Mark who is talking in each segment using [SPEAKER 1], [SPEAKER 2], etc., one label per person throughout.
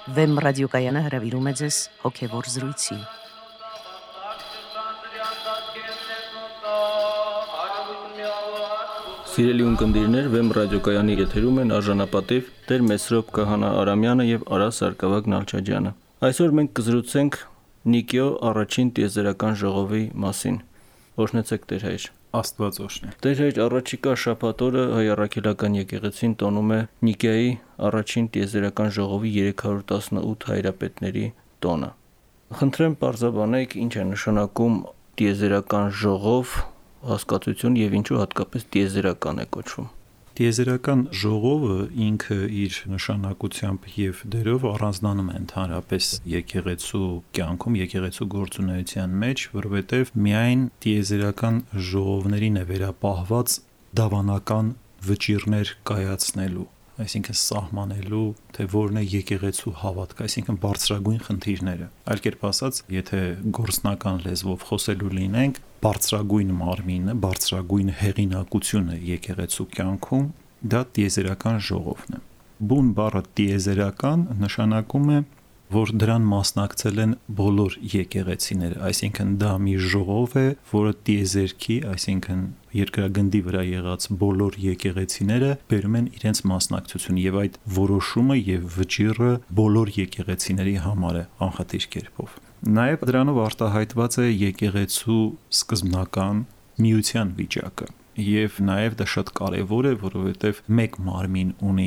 [SPEAKER 1] Վեմ ռադիոկայանը հրավիրում է ձեզ հոգևոր զրույցի։
[SPEAKER 2] Սիրելի ունկնդիրներ, Վեմ ռադիոկայանի եթերում են արժանապատիվ Տեր Մեսրոպ Կահանա Արամյանը եւ Արա Սարգսակ Նալչաջյանը։ Այսօր մենք կզրուցենք Նիկեո առաջին տիեզերական ժողովի մասին։ Օրհնեցեք Տեր հայր։
[SPEAKER 3] Աստված օրհնի։
[SPEAKER 2] Տեր հայր, առաջիկա շաբաթ օրը Հայ առաքելական եկեղեցին տոնում է Նիկեայի առաջին տիեզերական ժողովի 318 հայրապետների տոնը։ Խնդրեմ պարզաբանեք, ինչ է նշանակում տիեզերական ժողով հասկացություն եւ ինչու հատկապես տիեզերական է կոչվում։
[SPEAKER 3] Տիեզերական ժողովը ինքը իր նշանակությամբ եւ դերով առանձնանում է ընդհանրապես եկեղեցու կյանքում, եկեղեցու գործունեության մեջ, որովհետեւ միայն տիեզերական ժողովներին է վերապահված դավանական վճիռներ կայացնելու, այսինքն սահմանելու, թե որն է եկեղեցու հավատքը, այսինքն բարձրագույն խնդիրները։ Այլ կերպ ասած, եթե գործնական լեզվով խոսելու լինենք, բարձրագույն մարմինը, բարձրագույն հեղինակությունը եկեղեցու կյանքում, դա տիեզերական ժողովն է։ Բուն բառը տիեզերական նշանակում է, որ դրան մասնակցել են բոլոր եկեղեցիները, այսինքն դա մի ժողով է, որը տիեզերքի, այսինքն երկրագնդի վրա եղած բոլոր եկեղեցիները բերում են իրենց մասնակցությունը եւ այդ որոշումը եւ վճիռը բոլոր եկեղեցիների համար է անխտիր կերպով։ Նաեւ դրանով արտահայտված է եկեղեցու սկզբնական միության վիճակը եւ նաեւ դա շատ կարեւոր է, որովհետեւ մեկ մարմին ունի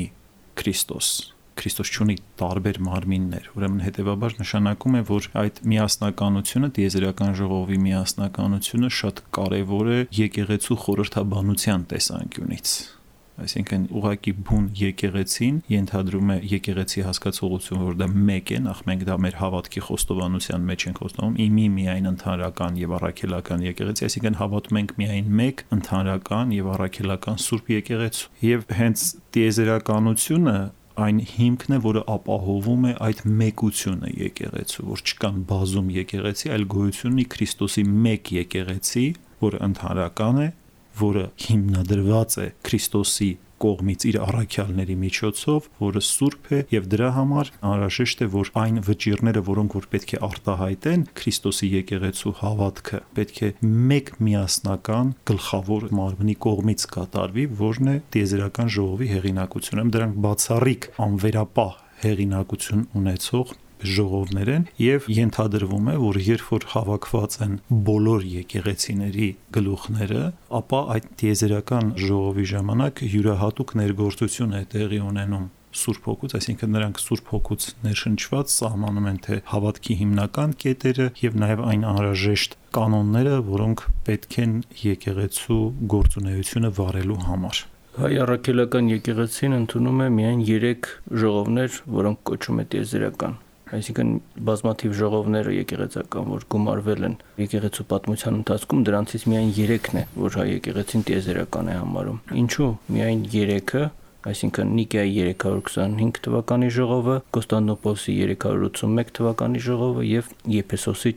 [SPEAKER 3] Քրիստոս չունի տարբեր մարմիններ, ուրեմն հետևաբար նշանակում է, որ այդ միասնականությունը, տիեզերական ժողովի միասնականությունը շատ կարևոր է եկեղեցու խորհրդաբանության տեսանկյունից։ Այսինքն ուղղակի բուն եկեղեցին ենթադրում է եկեղեցի հասկացողություն, որ դա մեկ է, նախ մենք դա մեր հավատքի խոստովանության մեջ ենք խոստովանում, միայն ընդհանրական եւ առաքելական եկեղեցի, այսինքն հավատում ենք միայն մեկ ընդհանրական եւ առաքելական Սուրբ եկեղեցու։ Եվ հենց տիեզերականությունը այն հիմքն է, որը ապահովում է այդ մեկությունը եկեղեցու, որ չկան բազում եկեղեցի, այլ գոյություն ունի Քրիստոսի մեկ եկեղեցի, որը ընդհանրական է, որը հիմնադրված է Քրիստոսի կողմից իր առաքյալների միջոցով, որը սուրբ է եւ դրա համար անհրաժեշտ է, որ այն վճիռները, որոնք որ պետք է արտահայտեն Քրիստոսի եկեղեցու հավատքը, պետք է մեկ միասնական գլխավոր մարմնի կողմից կատարվի, որն է տիեզերական ժողովի հեղինակությունը։ Դրանք բացառիկ անվերապահ հեղինակություն ունեցող ժողովներ են եւ ենթադրվում է, որ երբ որ հավաքված են բոլոր եկեղեցիների գլուխները, ապա այդ տիեզերական ժողովի ժամանակ յուրահատուկ ներգործություն է տեղի ունենում Սուրբ Հոգուց, այսինքն նրանք Սուրբ Հոգուց ներշնչված սահմանում են թե հավատքի հիմնական կետերը եւ նաեւ այն անհրաժեշտ կանոնները, որոնք պետք են եկեղեցու գործունեությունը վարելու համար։
[SPEAKER 2] Հայ առաքելական եկեղեցին ընդունում է միայն 3 ժողովներ, որոնք կոչվում է տիեզերական։ Այսինքն բազմաթիվ ժողովները եկեղեցական, որ գումարվել են եկեղեցու պատմության ընթացքում, դրանցից միայն 3-ն է, որ հայ եկեղեցին տիեզերական է համարում։ Ինչու՞ միայն 3-ը, այսինքն Նիկեայի 325 թվականի ժողովը, Կոստանդնուպոլսի 381 թվականի ժողովը եւ Եփեսոսի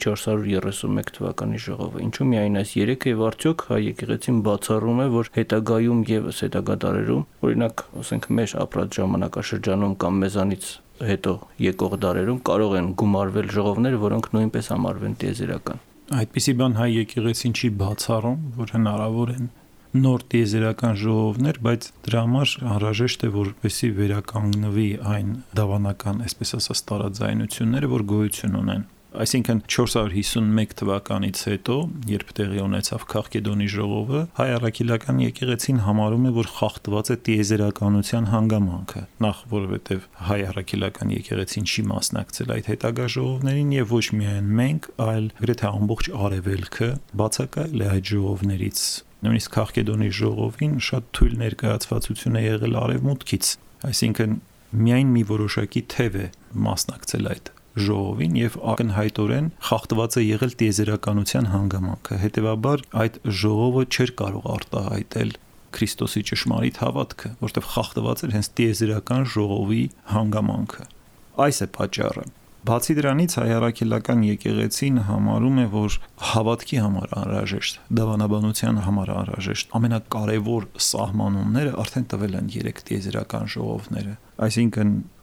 [SPEAKER 2] 431 թվականի ժողովը։ Ինչու՞ միայն այս 3-ը եւ արդյոք հայ եկեղեցին բացառում է, որ հետագայում եւս հետագա դարերում, օրինակ, ասենք մեր ապրած ժամանակաշրջանում կամ մեզանից հետո եկող դարերում կարող են գումարվել ժողովներ, որոնք նույնպես համարվեն տիեզերական։
[SPEAKER 3] Այդպիսի բան հայ եկեղեցին չի բացառում, որ հնարավոր են նոր տիեզերական ժողովներ, բայց դրա համար անհրաժեշտ է, որպեսզի վերականգնվի այն դավանական, այսպես ասած, տարաձայնությունները, որ գոյություն ունեն։ Այսինքն 451 թվականից հետո, երբ տեղի ունեցավ Քաղկեդոնի ժողովը, հայ առաքելական եկեղեցին համարում է, որ խախտված է տիեզերականության հանգամանքը։ Նախ որովհետև հայ առաքելական եկեղեցին չի մասնակցել այդ հետագա ժողովներին եւ ոչ միայն մենք, այլ գրեթե ամբողջ արևելքը բացակայել է այդ ժողովներից։ Նույնիսկ Քաղկեդոնի ժողովին շատ թույլ ներկայացվածություն է եղել արևմուտքից, այսինքն միայն մի որոշակի թև է մասնակցել այդ ժողովին եւ ակնհայտորեն խախտված է եղել տիեզերականության հանգամանքը։ Հետևաբար այդ ժողովը չէր կարող արտահայտել Քրիստոսի ճշմարիտ հավատքը, որտեղ խախտված էր հենց տիեզերական ժողովի հանգամանքը։ Այս է պատճառը։ Բացի դրանից հայ առաքելական եկեղեցին համարում է, որ հավատքի համար անհրաժեշտ, դավանաբանության համար անհրաժեշտ ամենակարևոր սահմանումները արդեն տվել են 3 տիեզերական ժողովները։ Այսինքն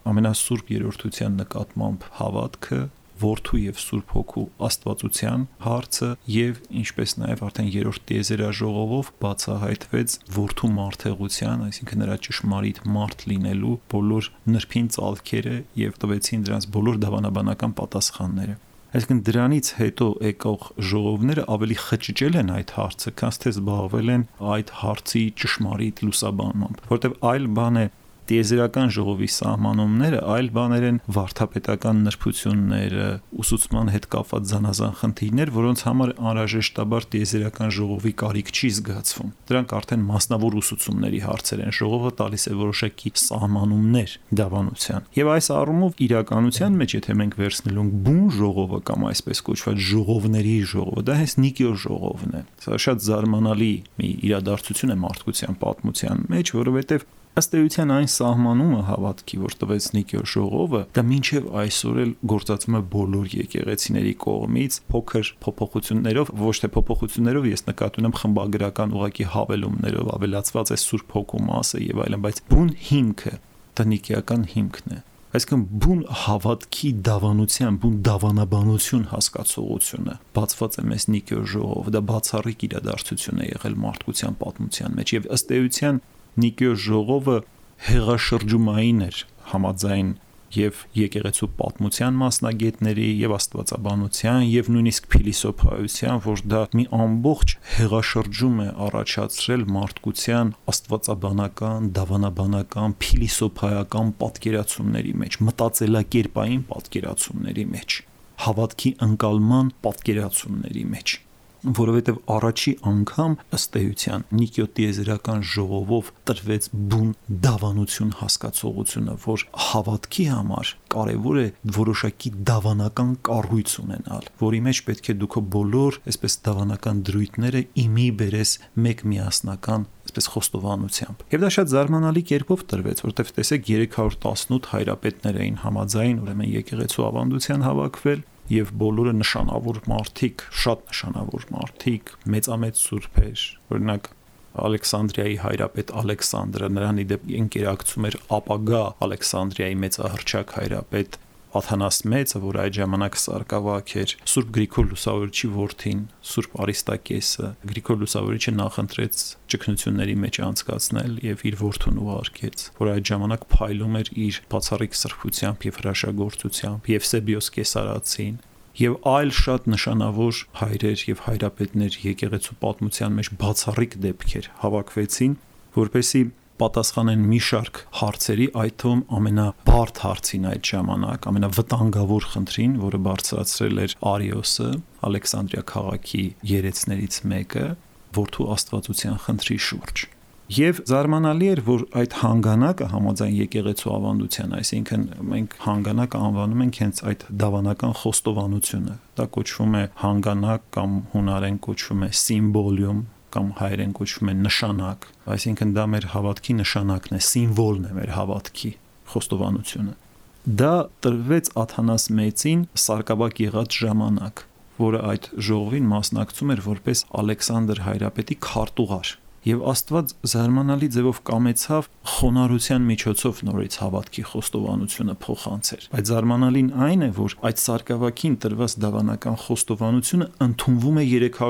[SPEAKER 3] ամենասուրբ երրորդության նկատմամբ հավատքը, Որդու եւ Սուրբ Հոգու Աստվածության հարցը եւ ինչպես նաեւ արդեն երրորդ տիեզերաժողովով բացահայտվեց Որդու մարդեղության, այսինքն նրա ճշմարիտ մարդ լինելու բոլոր նրբին ծալքերը եւ տվեցին դրանց բոլոր դավանաբանական պատասխանները։ Այսինքն դրանից հետո եկող ժողովները ավելի խճճել են այդ հարցը, քան թե զբաղվել են այդ հարցի ճշմարիտ լուսաբանմամբ, որտեղ այլ բան է տիեզերական ժողովի սահմանումները, այլ բաներ են վարդապետական նրբությունները, ուսուցման հետ կապված զանազան խնդիրներ, որոնց համար անհրաժեշտաբար տիեզերական ժողովի կարիք չի զգացվում։ Դրանք արդեն մասնավոր ուսուցումների հարցեր են։ Ժողովը տալիս է որոշակի սահմանումներ դավանության։ Եվ այս առումով իրականության մեջ, եթե մենք վերցնելու ենք բուն ժողովը կամ այսպես կոչված ժողովների ժողովը, դա հենց Նիկեո ժողովն է։ Սա շատ զարմանալի մի իրադարձություն է մարդկության պատմության մեջ, որովհետև ըստ էության այն սահմանումը հավատքի, որ տվեց Նիկեո ժողովը, դա մինչև այսօր էլ գործածվում է բոլոր եկեղեցիների կողմից փոքր փոփոխություններով, ոչ թե փոփոխություններով, ես նկատի ունեմ խմբագրական ուղղակի հավելումներով, ավելացված է Սուրբ Հոգու մասը եւ այլն, բայց բուն հիմքը դա նիկեական հիմքն է։ Այսինքն բուն հավատքի դավանության, բուն դավանաբանություն հասկացողությունը բացված է մեզ Նիկեո ժողովը, դա բացառիկ իրադարձություն է եղել մարդկության պատմության մեջ եւ ըստ էության Նիկեո ժողովը հեղաշրջումային էր համաձայն եւ եկեղեցու պատմության մասնագետների եւ աստվածաբանության եւ նույնիսկ փիլիսոփայության, որ դա մի ամբողջ հեղաշրջում է առաջացրել մարդկության աստվածաբանական, դավանաբանական, փիլիսոփայական պատկերացումների մեջ, մտածելակերպային պատկերացումների մեջ, հավատքի ընկալման պատկերացումների մեջ, որովհետև առաջի անգամ ըստ էության Նիկեո տիեզերական ժողովով տրվեց բուն դավանություն հասկացողությունը, որ հավատքի համար կարևոր է որոշակի դավանական կառույց ունենալ, որի մեջ պետք է դու քո բոլոր այսպես դավանական դրույթները իմի բերես մեկ միասնական այսպես խոստովանությամբ։ Եվ դա շատ զարմանալի կերպով տրվեց, որտեղ տեսեք 318 հայրապետներ էին համաձայն, ուրեմն եկեղեցու ավանդության հավաքվել եւ բոլորը նշանավոր մարդիկ, շատ նշանավոր մարդիկ, մեծամեծ սուրբեր, օրինակ Ալեքսանդրիայի հայրապետ Ալեքսանդրը, նրան իդեպ ընկերակցում էր ապագա Ալեքսանդրիայի մեծահռչակ հայրապետ Աթանաս Մեծը, որ այդ ժամանակ սարկավակ էր, Սուրբ Գրիգոր Լուսավորչի որդին, Սուրբ Արիստակեսը, Գրիգոր Լուսավորիչը նախընտրեց ճգնությունների մեջ անցկացնել եւ իր որդուն ուղարկեց, որ այդ ժամանակ փայլում էր իր բացառիկ սրբությամբ եւ հրաշագործությամբ, Եվսեբիոս Կեսարացին եւ այլ շատ նշանավոր հայրեր եւ հայրապետներ եկեղեցու պատմության մեջ բացառիկ դեպքեր հավաքվեցին, որպեսզի պատասխանեն մի շարք հարցերի, այդ թվում ամենաբարդ հարցին այդ ժամանակ, ամենավտանգավոր խնդրին, որը բարձրացրել էր Արիոսը, Ալեքսանդրիա քաղաքի երեցներից մեկը, որդու աստվածության խնդրի շուրջ։ Եվ զարմանալի էր, որ այդ հանգանակը համաձայն եկեղեցու ավանդության, այսինքն մենք հանգանակը անվանում ենք հենց այդ դավանական խոստովանությունը։ Դա կոչվում է հանգանակ կամ հունարեն կոչվում է սիմբոլիում կամ հայերեն կոչվում է նշանակ, այսինքն դա մեր հավատքի նշանակն է, սիմվոլն է մեր հավատքի խոստովանությունը։ Դա տրվեց Աթանաս Մեծին սարկավակ եղած ժամանակ, որը այդ ժողովին մասնակցում էր որպես Ալեքսանդր հայրապետի քարտուղար։ Եվ Աստված զարմանալի ձևով կամեցավ խոնարհության միջոցով նորից հավատքի խոստովանությունը փոխանցեր։ Բայց զարմանալին այն է, որ այդ սարկավակին տրված դավանական խոստովանությունը ընդունվում է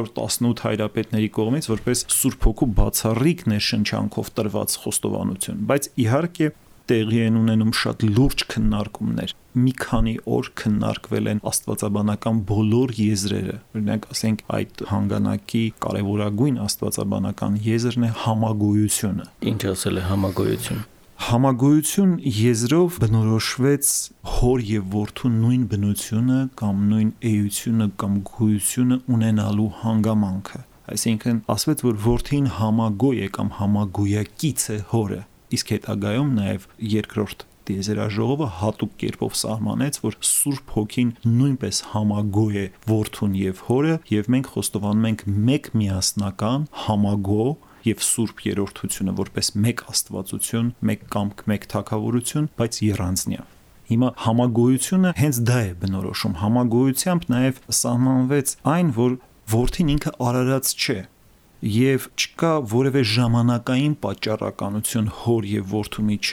[SPEAKER 3] 318 հայրապետների կողմից որպես Սուրբ Հոգու բացառիկ ներշնչանքով տրված խոստովանություն։ Բայց իհարկե տեղի են ունենում շատ լուրջ քննարկումներ։ Մի քանի օր քննարկվել են աստվածաբանական բոլոր եզրերը։ Օրինակ, ասենք, այդ հանգանակի կարևորագույն աստվածաբանական եզրն է համագոյությունը։
[SPEAKER 2] Ինչ ասել է համագոյություն։
[SPEAKER 3] Համագոյություն եզրով բնորոշվեց հոր եւ որդու նույն բնությունը կամ նույն էությունը կամ գոյությունը ունենալու հանգամանքը։ Այսինքն, ասվեց, որ որդին համագոյ է կամ համագոյակից է հորը։ Իսկ հետագայում նաև երկրորդ տիեզերաժողովը հատուկ կերպով սահմանեց, որ Սուրբ Հոգին նույնպես համագոյ է որդուն եւ հորը, եւ մենք խոստովանում ենք մեկ միասնական համագոյ եւ Սուրբ երրորդությունը որպես մեկ աստվածություն, մեկ կամք, մեկ թագավորություն, բայց եռանձնյա։ Հիմա համագոյությունը հենց դա է բնորոշում։ Համագոյությամբ նաև սահմանվեց այն, որ որդին ինքը արարած չէ եւ չկա որևէ ժամանակային պատճառականություն հոր եւ որդու միջև,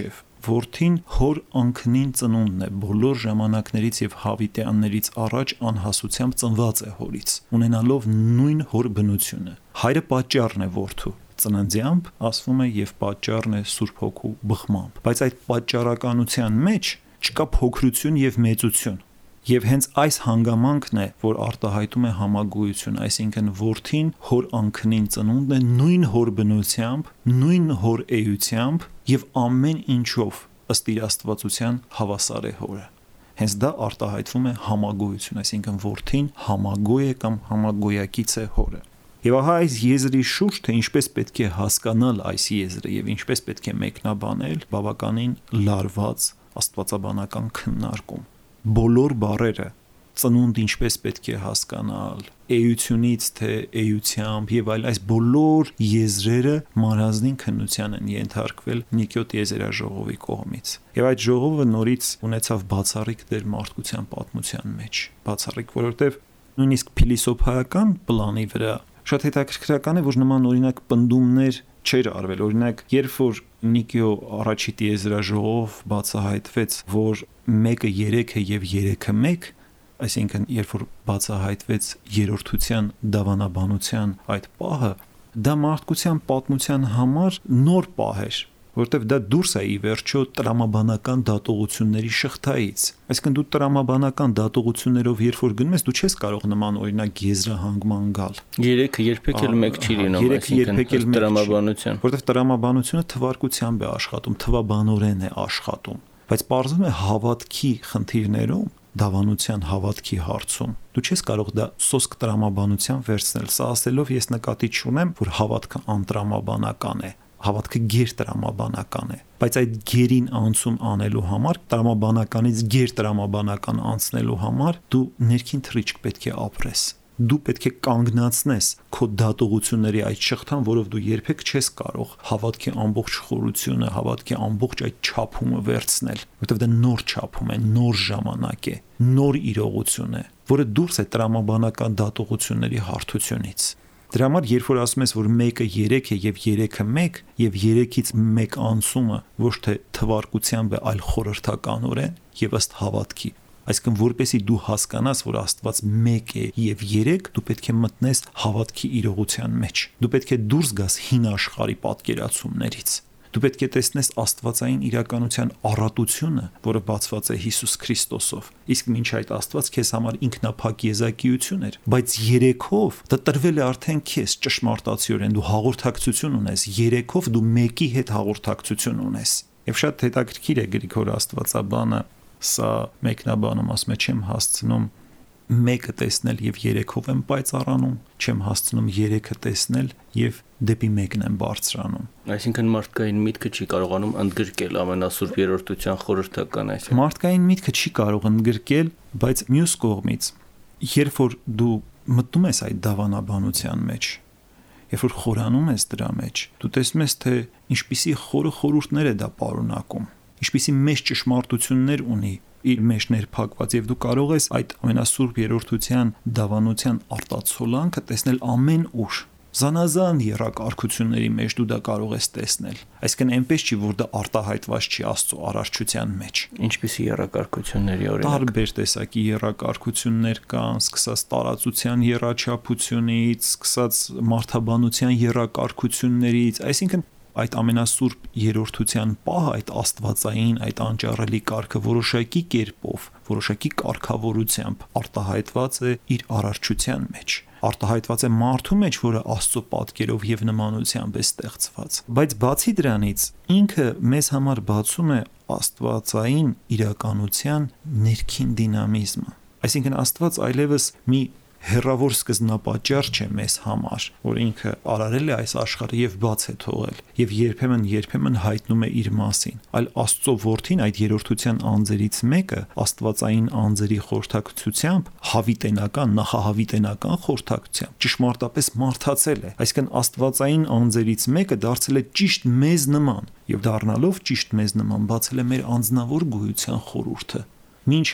[SPEAKER 3] որդին հոր անքնին ծնունդն է, բոլոր ժամանակներից եւ հավիտյաններից առաջ անհասությամբ ծնված է հորից, ունենալով նույն հոր բնությունը։ Հայրը պատճառն է որդու ծննդյամբ, ասվում է, եւ պատճառն է Սուրբ Հոգու բխմամբ, բայց այդ պատճառականության մեջ չկա փոքրություն եւ մեծություն։ Եվ հենց այս հանգամանքն է, որ արտահայտում է համագույություն, այսինքն որդին հոր անքնին ծնունդն է նույն հոր բնությամբ, նույն հոր էությամբ եւ ամեն ինչով ըստ իր աստվածության հավասար է հորը։ Հենց դա արտահայտվում է համագույություն, այսինքն որդին համագույ է կամ համագույակից է հորը։ Եվ ահա այս եզրի շուրջ, թե ինչպես պետք է հասկանալ այս եզրը եւ ինչպես պետք է մեկնաբանել, բավականին լարված աստվածաբանական քննարկում։ Բոլոր բառերը, ծնունդ ինչպես պետք է հասկանալ, էությունից թե էությամբ եւ այլ այս բոլոր եզրերը մարզնին քննության են ենթարկվել Նիկոտ եզերաժողովի կողմից։ Եվ այդ ժողովը նորից ունեցավ բացառիկ դեր մարդկության պատմության մեջ։ Բացառիկ, որովհետեւ նույնիսկ փիլիսոփայական պլանի վրա շատ հետաքրքրական է, որ նման օրինակ պնդումներ չէր արվել։ Օրինակ, երբ որ Նիկիո առաջի տիեզերաժողով բացահայտվեց, որ 1-ը 3 է եւ 3-ը 1, այսինքն երբ որ բացահայտվեց երրորդության դավանաբանության այդ պահը, դա մարդկության պատմության համար նոր պահ էր, որտեվ դա դուրս է ի վերջո տրամաբանական դատողությունների շղթայից։ Այսինքն դու տրամաբանական դատողություններով երբ որ գնում ես, դու չես կարող նման օրինակ եզրահանգման գալ։
[SPEAKER 2] 3-ը երբեք էլ մեկ չի լինում, այսինքն տրամաբանության,
[SPEAKER 3] որտեվ տրամաբանությունը թվարկությամբ է աշխատում, թվաբանորեն է աշխատում, բայց պարզվում է հավատքի խնդիրներում, դավանության հավատքի հարցում դու չես կարող դա սոսկ տրամաբանության վերցնել։ Սա ասելով ես նկատի չունեմ, որ հավատքը անտրամաբանական է, հավատքը գերտրամաբանական է, բայց այդ գերին անցում անելու համար, տրամաբանականից գերտրամաբանական անցնելու համար դու ներքին թռիչք պետք է ապրես։ Դու պետք է կանգնացնես քո դատողությունների այդ շղթան, որով դու երբեք չես կարող հավատքի ամբողջ խորությունը, հավատքի ամբողջ այդ չափումը վերցնել, որովհետև դա նոր չափում է, նոր ժամանակ է, նոր իրողություն է, որը դուրս է տրամաբանական դատողությունների հարթությունից։ Դրա համար երբ որ ասում ես, որ 1-ը 3 է եւ 3-ը 1 եւ 3-ից 1 անցումը ոչ թե թվարկությամբ է, այլ խորհրդականորեն եւ ըստ հավատքի, այսինքն որպեսի դու հասկանաս, որ Աստված 1 է եւ 3, դու պետք է մտնես հավատքի իրողության մեջ։ Դու պետք է դուրս գաս հին աշխարհի պատկերացումներից։ Դու պետք է տեսնես աստվածային իրականության առատությունը, որը բացված է Հիսուս Քրիստոսով։ Իսկ մինչ այդ Աստված քեզ համար ինքնափակ եզակիություն էր, բայց երեքով դա տրվել է արդեն քեզ ճշմարտացիորեն, դու հաղորդակցություն ունես, երեքով դու մեկի հետ հաղորդակցություն ունես։ Եվ շատ հետաքրքիր է Գրիգոր Աստվածաբանը սա մեկնաբանում, ասում է, չեմ հասցնում 1-ը տեսնել եւ 3-ով եմ պայծառանում, չեմ հասցնում 3-ը տեսնել եւ դեպի 1-ն եմ բարձրանում։
[SPEAKER 2] Այսինքն մարդկային միտքը չի կարողանում ընդգրկել ամենասուրբ երրորդության խորհրդական այսինքն։
[SPEAKER 3] Մարդկային միտքը չի կարող ընդգրկել, բայց մյուս կողմից, երբ որ դու մտնում ես այդ դավանաբանության մեջ, երբ որ խորանում ես դրա մեջ, դու տեսնում ես, թե ինչպիսի խորհուրդներ է դա պարունակում, ինչպիսի մեծ ճշմարտություններ ունի իր մեջ ներփակված, եւ դու կարող ես այդ ամենասուրբ երրորդության դավանության արտացոլանքը տեսնել ամեն ուր։ Զանազան երակարգությունների մեջ դու դա կարող ես տեսնել։ Այսինքն այնպես չի, որ դա արտահայտված չի Աստծո արարչության մեջ։
[SPEAKER 2] Ինչպիսի երակարգությունների օրինակ։
[SPEAKER 3] Տարբեր տեսակի երակարգություններ կան, սկսած տարածության երաչափությունից, սկսած մարդաբանության երակարգություններից, այսինքն այդ ամենասուրբ երրորդության պահը, այդ աստվածային, այդ անճառելի կարգը որոշակի կերպով, որոշակի կարգավորությամբ արտահայտված է իր արարչության մեջ, արտահայտված է մարդու մեջ, որը Աստծո պատկերով եւ նմանությամբ է ստեղծված։ Բայց բացի դրանից, ինքը մեզ համար բացում է աստվածային իրականության ներքին դինամիզմը։ Այսինքն Աստված այլևս մի հերավոր սկզբնապատճառ չէ մեզ համար, որ ինքը արարել է այս աշխարհը եւ բաց է թողել եւ երբեմն հայտնում է իր մասին, այլ Աստծո որդին այդ երրորդության անձերից մեկը աստվածային անձերի խորհրդակցությամբ հավիտենական, նախահավիտենական խորհրդակցությամբ ճշմարտապես մարդացել է, այսինքն աստվածային անձերից մեկը դարձել է ճիշտ մեզ նման եւ դառնալով ճիշտ մեզ նման բացել է մեր անձնավոր գոյության խորհուրդը։ Մինչ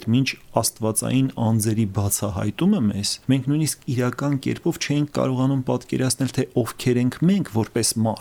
[SPEAKER 3] աստվածային անձերի բացահայտումը մեզ, մենք նույնիսկ իրական կերպով չէինք կարողանում պատկերացնել, թե ովքեր ենք մենք որպես մարդ։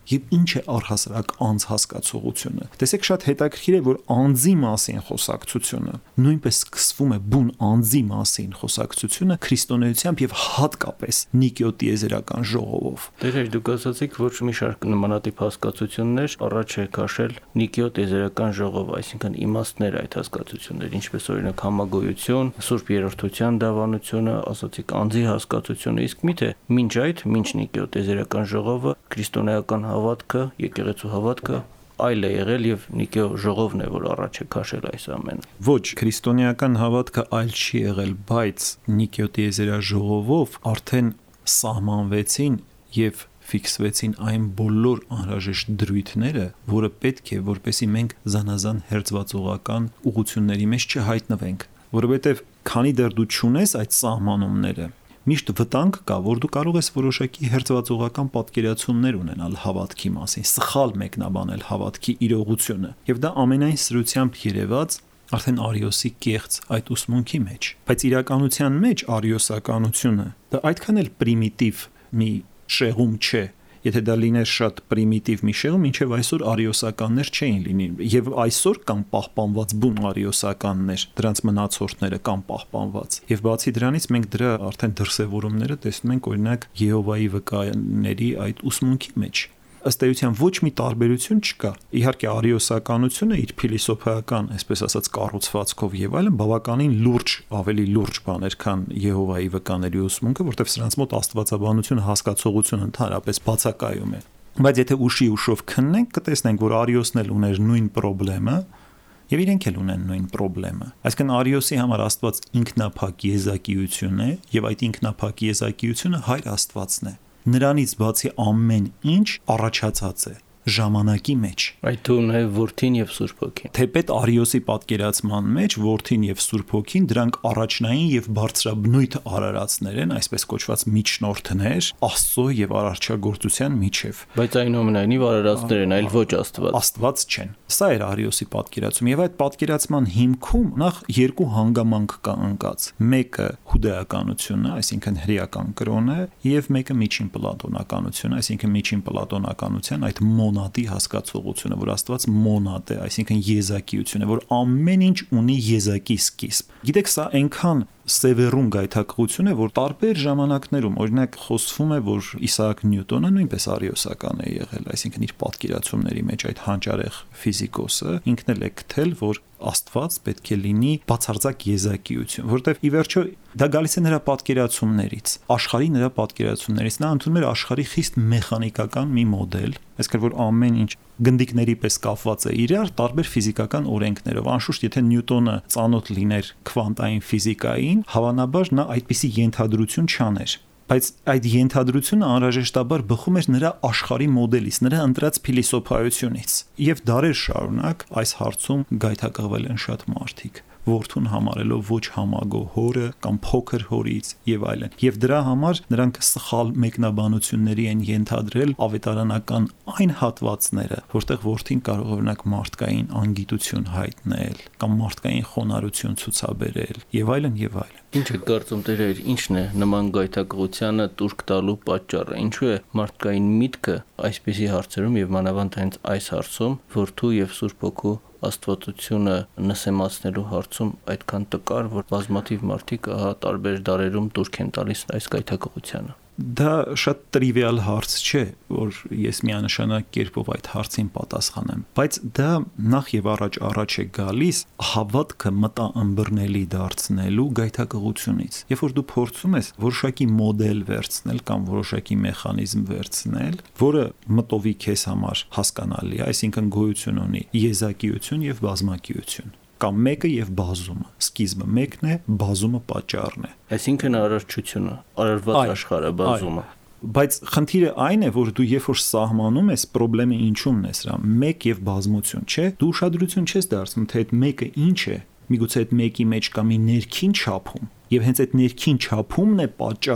[SPEAKER 3] եւ ինչ է առհասարակ անձ հասկացողությունը։ Տեսեք, շատ հետաքրքիր է, որ անձի մասին խոսակցությունը նույնպես սկսվում է բուն անձի մասին խոսակցությունը քրիստոնեությամբ եւ հատկապես Նիկեո տիեզերական ժողովով։
[SPEAKER 2] Դեր դուք ասացիք, որ մի շարք նմանատիպ հասկացություններ առաջ է քաշել Նիկեո տիեզերական ժողովը, այսինքն իմաստներ այդ հասկացություններ, ինչպես օրինակ համագոյություն, Սուրբ Երրորդության դավանությունը, ասացիք անձի հասկացությունը, իսկ միթե մինչ այդ, մինչ Նիկեո տիեզերական ժողովը քրիստոնեական հավատքը, եկեղեցու հավատքը այլ է եղել եւ Նիկեո ժողովն է, որ առաջ է քաշել այս ամենը։
[SPEAKER 3] Ոչ, քրիստոնեական հավատքը այլ չի եղել, բայց Նիկեո տիեզերաժողովով արդեն սահմանվեցին եւ ֆիքսվեցին այն բոլոր անհրաժեշտ դրույթները, որը պետք է, որպեսզի մենք զանազան հերձվածողական ուղղությունների մեջ չհայտնվենք, որովհետեւ քանի դեռ դու չունես այդ սահմանումները, միշտ վտանգ կա, որ դու կարող ես որոշակի հերձվածողական պատկերացումներ ունենալ հավատքի մասին, սխալ մեկնաբանել հավատքի իրողությունը, եւ դա ամենայն սրությամբ երևաց արդեն Արիոսի կեղծ այդ ուսմունքի մեջ, բայց իրականության մեջ արիոսականությունը դա այդքան էլ պրիմիտիվ մի շեղում չէ, եթե դա լիներ շատ պրիմիտիվ մի շեղում, ինչեւ այսօր արիոսականներ չէին լինի, եւ այսօր կան պահպանված բուն արիոսականներ, դրանց մնացորդները կան պահպանված, եւ բացի դրանից մենք դրա արդեն դրսևորումները տեսնում ենք օրինակ Եհովայի վկաների այդ ուսմունքի մեջ։ Ըստ էության ոչ մի տարբերություն չկա։ Իհարկե արիոսականությունը իր փիլիսոփայական, այսպես ասած, կառուցվածքով եւ այլն բավականին լուրջ, ավելի լուրջ բան էր, քան Եհովայի վկաների ուսմունքը, որտեղ սրանց մոտ աստվածաբանությունը հասկացողությունը ընդհանրապես բացակայում է։ Բայց եթե ուշով քննենք, կտեսնենք, որ Արիոսն էլ ուներ նույն խնդրեմը, եւ իրենք էլ ունեն նույն խնդրեմը։ Այսինքն Արիոսի համար Աստված ինքնափակ եզակիություն է, եւ այդ ինքնափակ եզակիությունը Հայր Աստվածն է։ Նրանից բացի ամեն ինչ առաջացած է ժամանակի մեջ։
[SPEAKER 2] Այդ թվում է Որդին եւ Սուրբ Հոգին։
[SPEAKER 3] Թեպետ Արիոսի պատկերացման մեջ Որդին եւ Սուրբ Հոգին դրանք առաջնային եւ բարձրաբնույթ արարածներ են, այսպես կոչված միջնորդներ Աստծո եւ արարչագործության միջև։
[SPEAKER 2] Բայց այնուամենայնիվ արարածներ են, այլ ոչ Աստված։
[SPEAKER 3] Աստված չեն։ Սա էր Արիոսի պատկերացումը եւ այդ պատկերացման հիմքում նախ երկու հանգամանք կա ընկած։ Մեկը հուդայականությունը, այսինքն հրեական կրոնը, եւ մեկը միջին պլատոնականությունը, այսինքն միջին պլատոնականության այդ մոնադի հասկացողությունը, որ Աստված մոնադ է, այսինքն եզակիություն է, որ ամեն ինչ ունի եզակի սկիզբ։ Գիտեք, սա այնքան սևեռուն գայթակղություն է, որ տարբեր ժամանակներում, օրինակ խոսվում է, որ Իսաակ Նյուտոնը նույնպես արիոսական է եղել, այսինքն իր պատկերացումների մեջ այդ հանճարեղ ֆիզիկոսը ինքն էլ է գտել, որ Աստված պետք է լինի բացարձակ եզակիություն, որտեղ ի վերջո դա գալիս է նրա պատկերացումներից, աշխարհի նրա պատկերացումներից, նա ընդունում էր աշխարհի խիստ մեխանիկական մի մոդել, այսինքն որ ամեն ինչ գնդիկների պես կապված է իրար տարբեր ֆիզիկական օրենքներով։ Անշուշտ, եթե Նյուտոնը ծանոթ լիներ քվանտային ֆիզիկային, հավանաբար նա այդպիսի ենթադրություն չաներ։ Բայց այդ ենթադրությունը անհրաժեշտաբար բխում էր նրա աշխարհի մոդելից, նրա ընտրած փիլիսոփայությունից։ Եվ դարեր շարունակ այս հարցում գայթակղվել են շատ մարդիկ, որդուն համարելով ոչ համագոհ հորը կամ փոքր հորից եւ այլն։ Եվ դրա համար նրանք սխալ մեկնաբանությունների են ենթադրել ավետարանական այն հատվածները, որտեղ որդին կարող է օրինակ մարդկային անգիտություն հայտնել կամ մարդկային խոնարհություն ցուցաբերել եւ այլն եւ այլն։
[SPEAKER 2] Ինչ է կարծում Տեր, ինչն է նման գայթակղությանը տուրք տալու պատճառը։ Ինչու է մարդկային միտքը այսպիսի հարցերում եւ մանավանդ հենց այս հարցում որդու եւ Սուրբ Հոգու աստվածությունը նսեմացնելու հարցում այդքան տկար, որ բազմաթիվ մարդիկ տարբեր դարերում տուրք են տալիս այս գայթակղությանը։
[SPEAKER 3] Դա շատ տրիվիալ հարց չէ, որ ես միանշանակ կերպով այդ հարցին պատասխանեմ, բայց դա նախ եւ առաջ է գալիս հավատքը մտաըմբռնելի դարձնելու գայթակղությունից։ Երբ որ դու փորձում ես որոշակի մոդել վերցնել կամ որոշակի մեխանիզմ վերցնել, որը մտովի քեզ համար հասկանալի է, այսինքն գոյություն ունի եզակիություն եւ բազմակիություն, կամ մեկը եւ բազումը։ Սկիզբը մեկն է, բազումը պատճառն է։
[SPEAKER 2] Այսինքն արարչությունը, արարված աշխարհը, բազումը։
[SPEAKER 3] Բայց խնդիրը այն է, որ դու երբ որ սահմանում ես, խնդրեմը ինչումն է սրա, մեկ եւ բազմություն, չէ՞։ Դու ուշադրություն չես դարձնում, թե այդ մեկը ինչ է։ Միգուցե այդ մեկի մեջ կա մի ներքին չափում, եւ հենց այդ ներքին չափումն է պատճառը,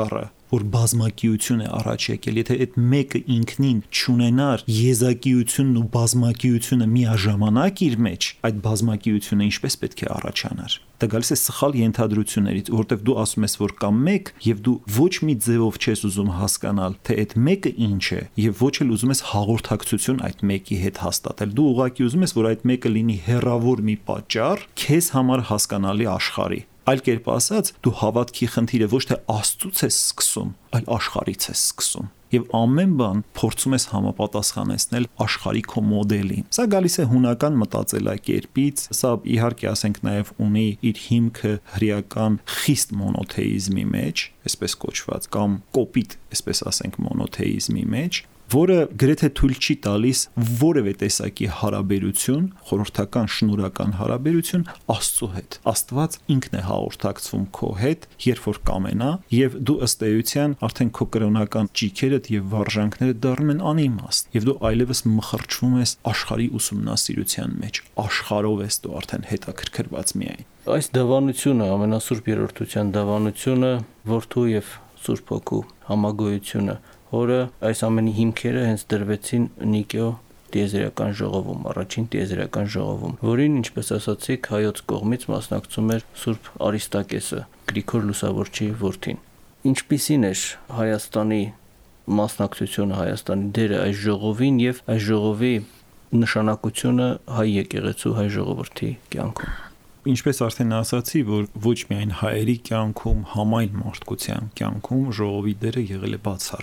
[SPEAKER 3] որ բազմակիություն է առաջ եկել, եթե այդ մեկը ինքնին չունենար եզակիությունն ու բազմակիությունը միաժամանակ իր մեջ, այդ բազմակիությունը ինչպես պետք է առաջանար։ Դա գալիս է սխալ ենթադրություններից, որովհետև դու ասում ես, որ կա մեկ, եւ դու ոչ մի ձևով չես ուզում հասկանալ, թե այդ մեկը ինչ է, եւ ոչ էլ ուզում ես հաղորդակցություն այդ մեկի հետ հաստատել։ Դու ուղղակի ուզում ես, որ այդ մեկը լինի հեռավոր մի պատճառ քեզ համար հասկանալի աշխարհի։ Այլ կերպ ասած, դու հավատքի խնդիրը ոչ թե Աստծուց ես սկսում, այլ աշխարհից ես սկսում։ Եվ ամեն բան փորձում ես համապատասխանեցնել աշխարհի քո մոդելին։ Սա գալիս է հունական մտածելակերպից, սա իհարկե ասենք նաև ունի իր հիմքը հրեական խիստ մոնոթեիզմի մեջ, այսպես կոչված, կամ կոպիտ, այսպես ասենք, մոնոթեիզմի մեջ, որը գրեթե թույլ չի տալիս որևէ տեսակի հարաբերություն, խորհրդական շնորհական հարաբերություն Աստծո հետ։ Աստված ինքն է հաղորդակցվում քո հետ, երբ որ կամենա, եւ դու ըստ էության արդեն քո կրոնական ճիքերդ եւ վարժանքները դառնում են անիմաստ, եւ դու այլևս մխրճվում ես աշխարհի ուսումնասիրության մեջ, աշխարհով ես դու արդեն հետաքրքրված միայն։
[SPEAKER 2] Այս դավանությունը, ամենասուրբ երրորդության դավանությունը, Որդու եւ Սուրբ Հոգու համագոյությունը, որը այս ամենի հիմքերը հենց դրվեցին Նիկեո տիեզերական ժողովում, առաջին տիեզերական ժողովում, որին, ինչպես ասացիք, հայոց կողմից մասնակցում էր Սուրբ Արիստակեսը, Գրիգոր Լուսավորչի որդին։ Ինչպիսին էր Հայաստանի մասնակցությունը, Հայաստանի դերը այս ժողովին եւ այս ժողովի նշանակությունը հայ եկեղեցու, հայ ժողովրդի կյանքում։
[SPEAKER 3] Ինչպես արդեն ասացի, որ ոչ միայն հայերի կյանքում, համայն մարդկության կյանքում ժողովի դերը եղել է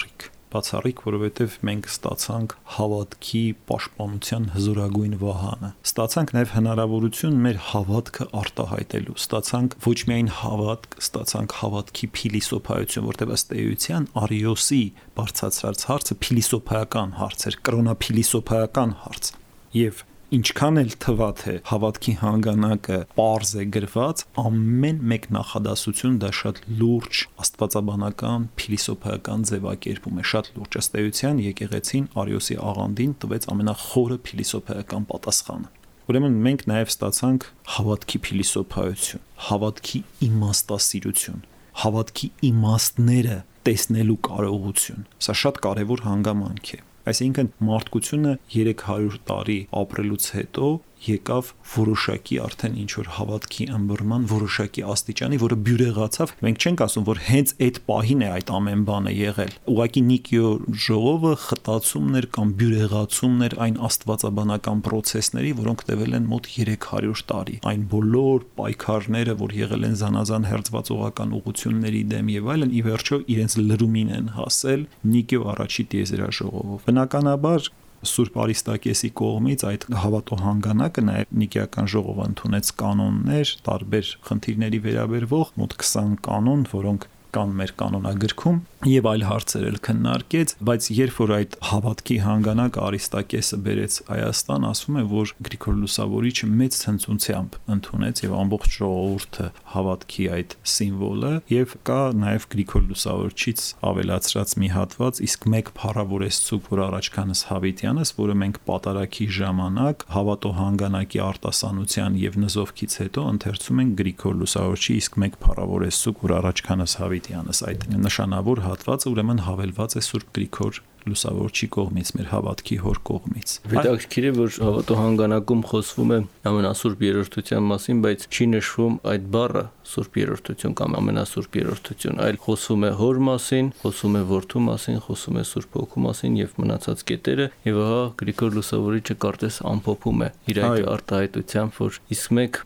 [SPEAKER 3] բացառիկ, որովհետև մենք ստացանք հավատքի պաշտպանության հզորագույն վահանը։ Ստացանք նաև հնարավորություն մեր հավատքը արտահայտելու։ Ստացանք ոչ միայն հավատք, ստացանք հավատքի փիլիսոփայություն, որտեղ ըստ էության Արիոսի բարձրացրած հարցը փիլիսոփայական հարց էր, կրոնափիլիսոփայական հարց։ Եվ ինչքան էլ թվա թե հավատքի հանգանակը պարզ է գրված, ամեն մեկ նախադասություն դա շատ լուրջ աստվածաբանական, փիլիսոփայական ձևակերպում է, շատ լուրջ։ Ըստ էության եկեղեցին Արիոսի աղանդին տվեց ամենախորը փիլիսոփայական պատասխանը։ Ուրեմն մենք նաև ստացանք հավատքի փիլիսոփայություն, հավատքի իմաստասիրություն, հավատքի իմաստները տեսնելու կարողություն։ Սա շատ կարևոր հանգամանք է։ Այսինքն մարդկությունը 300 տարի ապրելուց հետո եկավ որոշակի արդեն ինչ որ հավատքի ըմբռնման որոշակի աստիճանի, որը բյուրեղացավ։ Մենք չենք ասում, որ հենց այդ պահին է այդ ամեն բանը եղել։ Ուղղակի Նիկեո ժողովը խտացումն էր կամ բյուրեղացումն էր այն աստվածաբանական process-ների, որոնք տևել են մոտ 300 տարի։ Այն բոլոր պայքարները, որ եղել են զանազան հերձվածողական ուղղությունների դեմ եւ այլն, ի վերջո իրենց լրումին են հասել Նիկեո առաջի տիեզերաժողովով։ Բնականաբար Սուրբ Արիստակեսի կողմից այդ հավատո հանգանակը նաև Նիկեական ժողովը ընդունեց կանոններ, տարբեր խնդիրների վերաբերվող մոտ 20 կանոն, որոնք կան մեր կանոնագրքում եւ այլ հարցեր էլ քննարկեց, բայց երբ որ այդ հավատքի հանգանակը Արիստակեսը բերեց Հայաստան, ասում է, որ Գրիգոր Լուսավորիչը մեծ ցնցությամբ ընդունեց եւ ամբողջ ժողովուրդը հավատքի այդ սիմվոլը եւ կա նաեւ Գրիգոր Լուսավորչից ավելացրած մի հատված, իսկ մեկ փառավորեցուկ, որ առաջքանս Հավիտյանս, որը մենք պատարագի ժամանակ հավատո հանգանակի արտասանության եւ նզովքից հետո ընթերցում ենք Գրիգոր Լուսավորչի իսկ մեկ փառավորեցուկ, որ առաջքանս Հավիտյանս, այդ նշանավոր հատվածը ուրեմն հավելված է Սուրբ Գրիգոր Լուսավորչի կողմից, մեր հավատքի հոր կողմից։
[SPEAKER 2] Հետաքրքիր է, որ հավատո հանգանակում խոսվում է ամենասուրբ երրորդության մասին, բայց չի նշվում այդ բառը Սուրբ երրորդություն կամ ամենասուրբ երրորդություն, այլ խոսվում է հոր մասին, խոսում է որդու մասին, խոսում է Սուրբ Հոգու մասին եւ մնացած կետերը, եւ ահա Գրիգոր Լուսավորիչը կարծես ամփոփում է իր այդ արտահայտությամբ, որ իսկ մեկ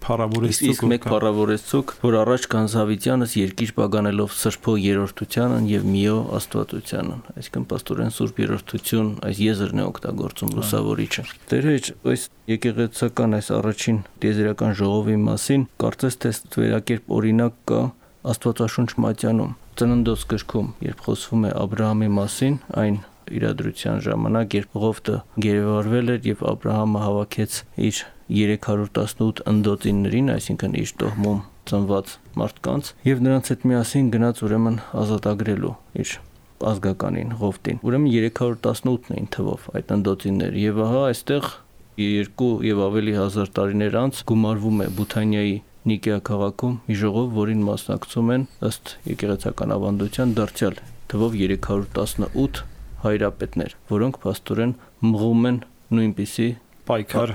[SPEAKER 2] փառավորեցուկ, որ առաջ Կանզավիտյանս երկիր պագանելով Սրբո երրորդությանն եւ միո աստվածությանն, այսինքն պաստորեն Սուրբ երրորդություն, այս եզրն է օգտագործում Լուսավորիչը։ Տեր այս եկեղեցական այս առաջին տիեզերական ժողովի մասին կարծես թե վերակերպ օրինակ կա Աստվածաշունչ Մատյանում, Ծննդոց գրքում, երբ խոսվում է Աբրահամի մասին, այն իրադրության ժամանակ, երբ Ղովտը գերեվարվել էր եւ Աբրահամը հավաքեց իր 318 ընդոտիներին, այսինքն իր տոհմում ծնված մարդկանց, եւ նրանց հետ միասին գնաց ուրեմն ազատագրելու իր ազգականին Ղովտին։ Ուրեմն 318-ն էին թվով այդ ընդոտիները եւ ահա այստեղ 2 եւ ավելի հազար տարիներ անց գումարվում է Բութանիայի Նիկեա քաղաքում մի ժողով, որին մասնակցում են ըստ եկեղեցական ավանդության դարձյալ թվով 318 հայրապետներ, որոնք փաստորեն մղում են նույնպիսի
[SPEAKER 3] պայքար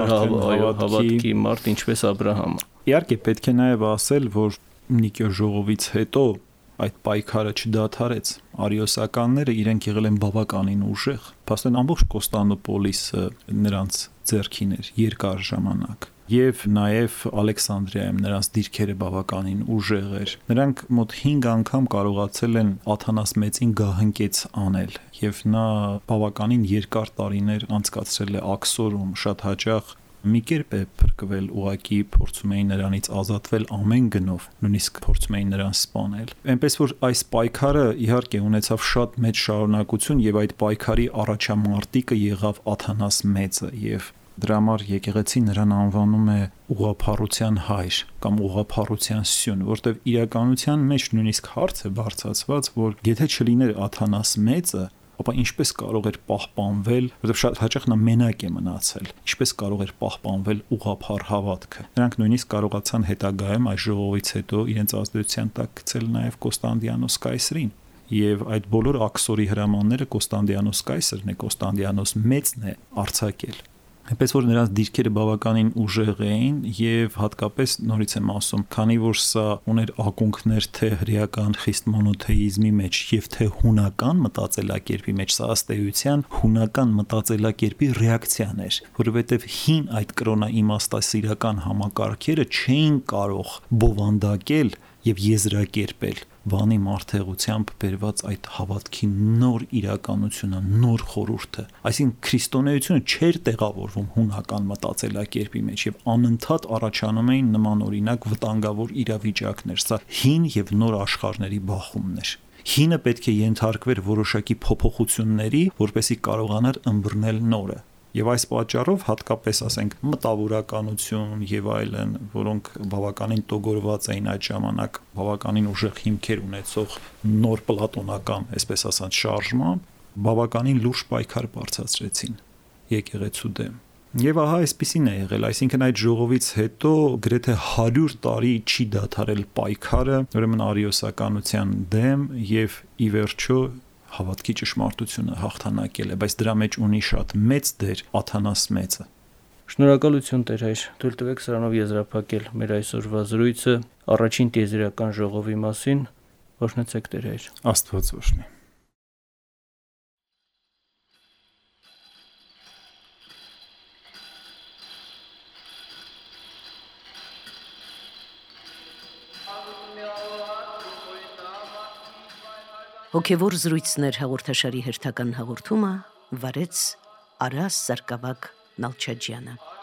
[SPEAKER 2] հավատքի մարդ, ինչպես Աբրահամը։
[SPEAKER 3] Իհարկե պետք է նաև ասել, որ Նիկեա ժողովից հետո այդ պայքարը չդադարեց։ Արիոսականները իրենք եղել են բավականին ուժեղ։ Փաստորեն ամբողջ Կոստանդնուպոլիսը նրանց ձեռքին էր երկար ժամանակ։ Եվ նաև Ալեքսանդրիայում նրանց դիրքերը բավականին ուժեղ էր։ Նրանք մոտ 5 անգամ կարողացել են Աթանաս մեծին գահընկեց անել, եւ նա բավականին երկար տարիներ անցկացրել է աքսորում, շատ հաճախ մի կերպ է փրկվել, ուղակի փորձում էին նրանից ազատվել ամեն գնով, նույնիսկ փորձում էին նրան սպանել։ Այնպես որ այս պայքարը իհարկե ունեցավ շատ մեծ շարունակություն եւ այդ պայքարի առաջամարտիկը եղավ Աթանաս մեծը եւ դրա համար եկեղեցին նրան անվանում է ուղղափառության հայր կամ ուղղափառության սյուն, որտեղ իրականության մեջ նույնիսկ հարց է բարձրացված, որ եթե չլիներ Աթանաս մեծը, ապա ինչպես կարող էր պահպանվել, որովհետև շատ հաճախ նա մենակ է մնացել, ինչպես կարող էր պահպանվել ուղղափառ հավատքը։ Նրանք նույնիսկ կարողացան հետագայում այս ժողովից հետո իրենց ազդեցության տակ գցել նաև Կոստանդիանոս կայսրին։ Եվ այդ բոլոր աքսորի հրամանները Կոստանդիանոս կայսրն է, Կոստանդիանոս մեծն է արձակել։ Այնպես որ նրանց դիրքերը բավականին ուժեղ էին եւ հատկապես նորից եմ ասում, քանի որ սա ուներ ակունքներ թե հրեական խիստ մոնոթեիզմի մեջ եւ թե հունական մտածելակերպի մեջ, սա ըստ էության հունական մտածելակերպի ռեակցիան էր, որովհետեւ հին այդ կրոնաիմաստասիրական համակարգերը չէին կարող բովանդակել եւ եզրակերպել վանի մարդեղությամբ բերված այդ հավատքի նոր իրականությունը, նոր խորհուրդը։ Այսինքն քրիստոնեությունը չէր տեղավորվում հունական մտածելակերպի մեջ եւ անընդհատ առաջանում էին նմանօրինակ վտանգավոր իրավիճակներ։ Սա հին եւ նոր աշխարհների բախումն էր։ Հինը պետք է ենթարկվեր որոշակի փոփոխությունների, որպեսզի կարողանար ըմբռնել նորը։ Եվ այս պատճառով հատկապես ասենք մտավորականություն եւ այլն, որոնք բավականին տոգորված էին այդ ժամանակ, բավականին ուժեղ հիմքեր ունեցող նոր պլատոնական, այսպես ասած, շարժման, բավականին լուրջ պայքար բարձրացրեցին եկեղեցու դեմ։ Եվ ահա այսպեսին է եղել, այսինքն այդ ժողովից հետո գրեթե 100 տարի չի դադարել պայքարը, ուրեմն արիոսականության դեմ եւ ի վերջո հավատքի ճշմարտությունը հաղթանակել է, բայց դրա մեջ ունի շատ մեծ դեր Աթանաս մեծը։
[SPEAKER 2] Շնորհակալություն Տեր հայր, թույլ տվեք սրանով եզրափակել մեր այսօրվա զրույցը առաջին տիեզերական ժողովի մասին։ Օրհնեցեք Տեր հայր։
[SPEAKER 3] Աստված օրհնի։
[SPEAKER 1] Հոգևոր զրույցներ հաղորդաշարի հերթական հաղորդումը վարեց Արաս Սարգսակ Նալչաջյանը։